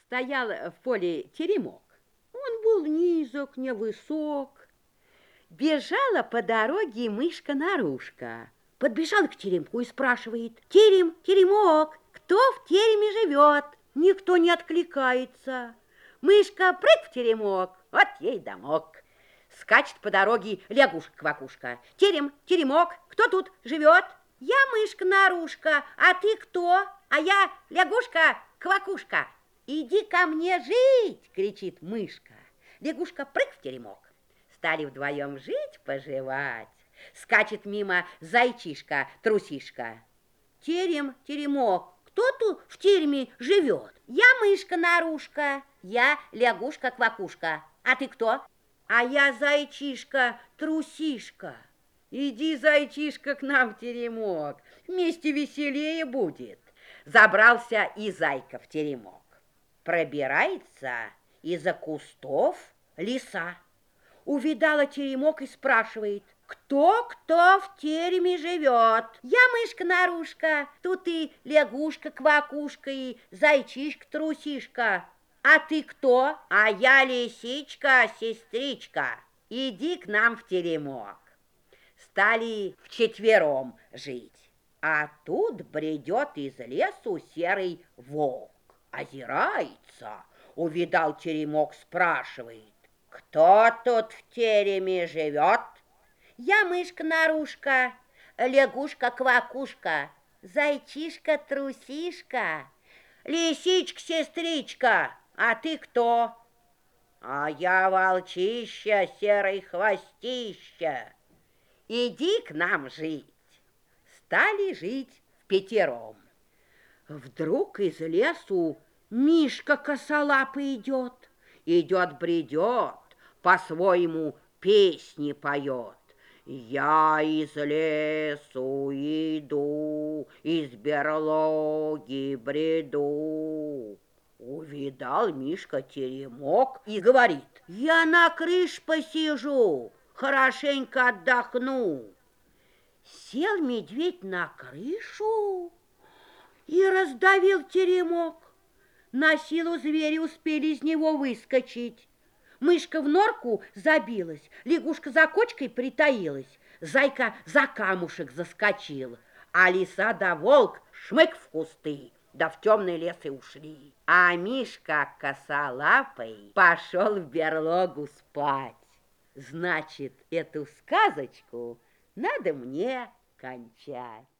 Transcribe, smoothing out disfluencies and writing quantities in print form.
Стоял в поле теремок. Он был низок, невысок. Бежала по дороге мышка-нарушка. Подбежала к теремку и спрашивает: «Терем, теремок, кто в тереме живет?» Никто не откликается. Мышка прыг в теремок, вот ей домок. Скачет по дороге лягушка-квакушка. «Терем, теремок, кто тут живет?» «Я мышка-нарушка, а ты кто?» «А я лягушка-квакушка». «Иди ко мне жить!» — кричит мышка. Лягушка прыг в теремок. Стали вдвоем жить-поживать. Скачет мимо зайчишка-трусишка. «Терем, теремок, кто тут в тереме живет?» «Я мышка-нарушка, я лягушка-квакушка. А ты кто?» «А я зайчишка-трусишка». «Иди, зайчишка, к нам в теремок, вместе веселее будет». Забрался и зайка в теремок. Пробирается из-за кустов лиса. Увидала теремок и спрашивает: «Кто в тереме живет?» «Я мышка-нарушка, тут и лягушка-квакушка, и зайчишка-трусишка». «А ты кто?» «А я лисичка-сестричка. Иди к нам в теремок». Стали вчетвером жить. А тут бредет из лесу серый волк. Озирается, увидал теремок, спрашивает: «Кто тут в тереме живет?» «Я мышка-нарушка, лягушка-квакушка, зайчишка-трусишка, лисичка-сестричка. А ты кто?» «А я волчище, серый хвостище. Иди к нам жить». Стали жить впятером. Вдруг из лесу Мишка косолапый идет. Идет-бредет, по-своему песни поет. «Я из лесу иду, из берлоги бреду». Увидал Мишка теремок и говорит: «Я на крыше посижу, хорошенько отдохну». Сел медведь на крышу и раздавил теремок. На силу звери успели из него выскочить. Мышка в норку забилась, лягушка за кочкой притаилась, зайка за камушек заскочил, а лиса да волк шмык в кусты, да в темный лес и ушли. А Мишка косолапый пошел в берлогу спать. Значит, эту сказочку надо мне кончать.